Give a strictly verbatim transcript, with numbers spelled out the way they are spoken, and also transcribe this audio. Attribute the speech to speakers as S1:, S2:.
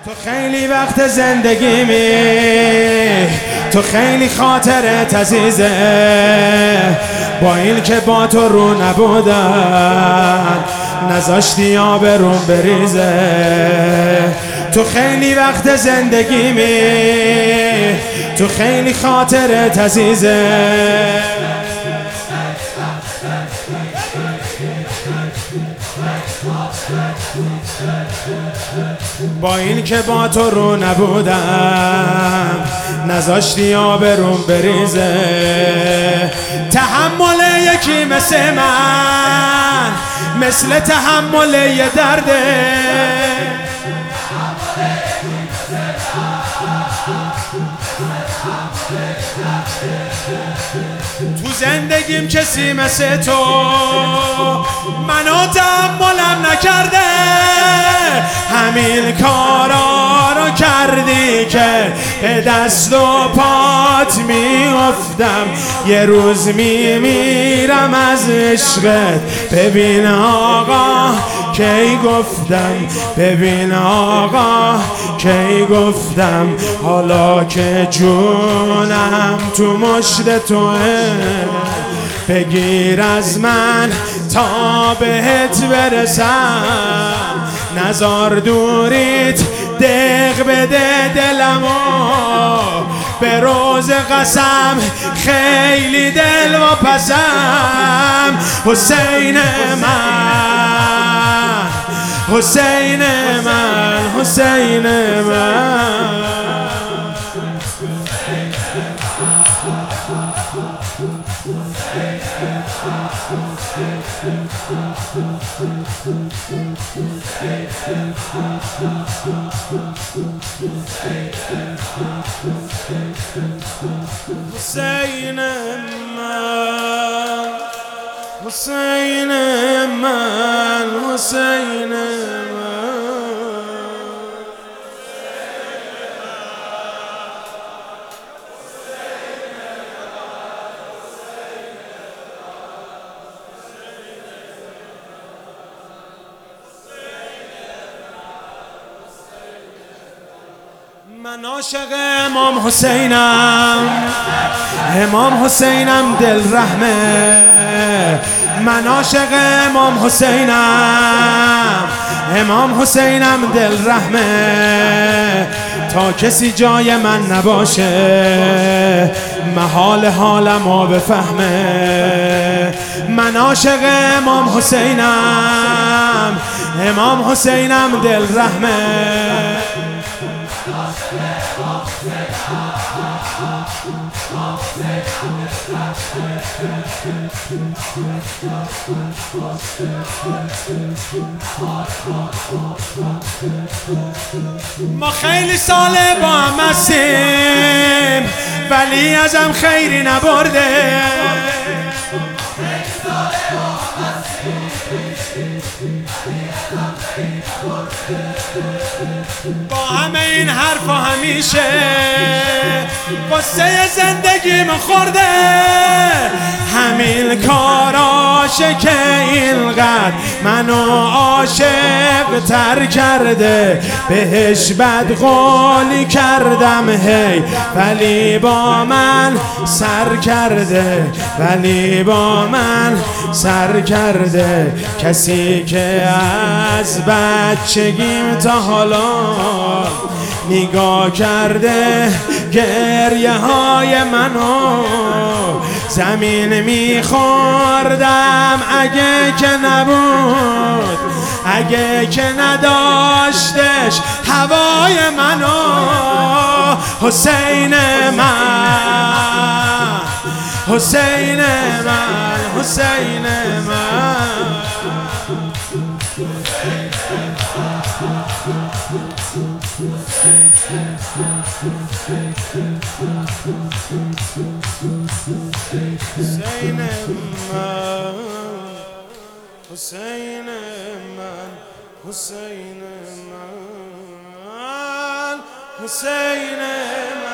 S1: تو خیلی وقت زندگیمی، تو خیلی خاطرت عزیزه، با این که با تو رو نبودن نذاشتی آبروم بریزه. تو خیلی وقت زندگیمی، تو خیلی خاطرت عزیزه، با این که با تو رو نبودم نذاشتی آبروم بریزه. تحمل یکی مثل من مثل تحمل یه درده، تو زندگیم کسی مثل تو منو تحملم نکرده. همین کارا رو کردی که به دست و پات میافتم، یه روز میمیرم از عشقت. ببین آقا کی گفتم، ببین آقا کی گفتم، حالا که جونم تو مشت توه، بگیر از من تا بهت برسم، نزار دوریت دق بده دلمو، به روز قسم خیلی دل و پسم. حسین من، حسین من، حسین من، حسین من، حسین من، حسین من. من عاشق امام حسینم، امام حسینم دل رحمه. من عاشق امام حسینم، امام حسینم دل رحمه. تا کسی جای من نباشه محال حالمو بفهمه. من عاشق امام حسینم، امام حسینم دل رحمه. ما خیلی ساله با هم هستیم ولی ازم خیری نبرده. با همه این حرفا همیشه قصه زندگیم خورده. همین کاراشه که اینقدر منو عاشق تر کرده. بهش بدقولی کردم هی ولی با من سر کرده، ولی با من سر کرده. کسی که از بچگیم تا حالا نگاه کرده گریه های منو، زمین میخوردم اگه که نبود، اگه که نداشتش هوای منو. حسین من، حسین من، حسین من. حسین من، حسین من، حسین من، حسین من.